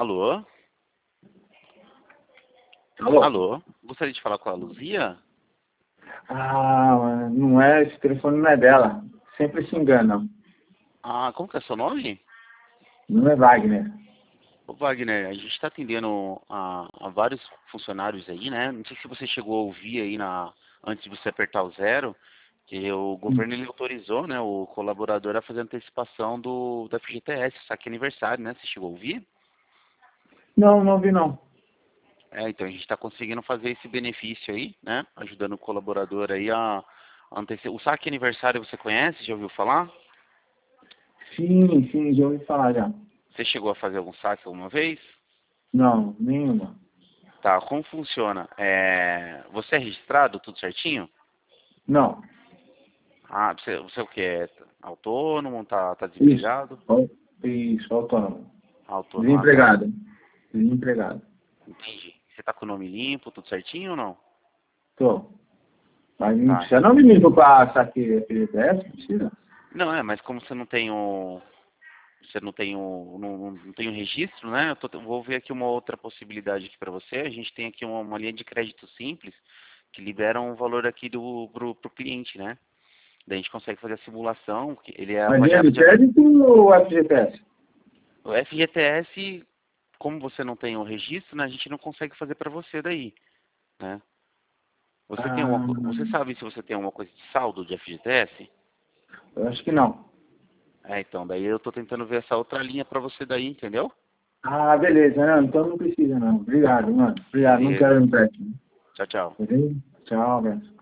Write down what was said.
Alô? Alô? Alô? Gostaria de falar com a Luzia? Ah, não é, esse telefone não é dela. Sempre se engana. Ah, como que é seu nome? Não é Wagner. Ô Wagner, a gente está atendendo a vários funcionários aí, né? Não sei se você chegou a ouvir aí antes de você apertar o zero, que o governo ele autorizou, né, o colaborador a fazer antecipação do FGTS, saque aniversário, né? Você chegou a ouvir? Não, não vi não. Então a gente está conseguindo fazer esse benefício aí, né? Ajudando o colaborador aí a antecipar. O saque aniversário você conhece? Já ouviu falar? Sim, já ouvi falar já. Você chegou a fazer algum saque alguma vez? Não, nenhuma. Tá, como funciona? Você é registrado, tudo certinho? Não. Ah, você é o que? É autônomo, tá Isso. desempregado? Isso, autônomo. Autônomo, ah, tá. Desempregado. Desempregado. Entendi. Você tá com o nome limpo, tudo certinho ou não? Tô. Mas não Tá. precisa não me limpo pra saque FGTS, precisa? Não, mas como você não tem não tem o registro, né? Vou ver aqui uma outra possibilidade aqui para você. A gente tem aqui uma linha de crédito simples que libera um valor aqui pro cliente, né? Daí a gente consegue fazer a simulação, que ele é Mas linha avaliado de de acordo. crédito ou FGTS? O FGTS, como você não tem o registro, né, a gente não consegue fazer para você daí, né? Ah, Você sabe se você tem alguma coisa de saldo de FGTS? eu acho que não. Então, daí eu tô tentando ver essa outra linha para você daí, entendeu? Ah, beleza. Não, então não precisa não. Obrigado, mano. Obrigado. Não Beleza. quero empréstimo. Tchau, tchau. Beleza? Tchau, velho.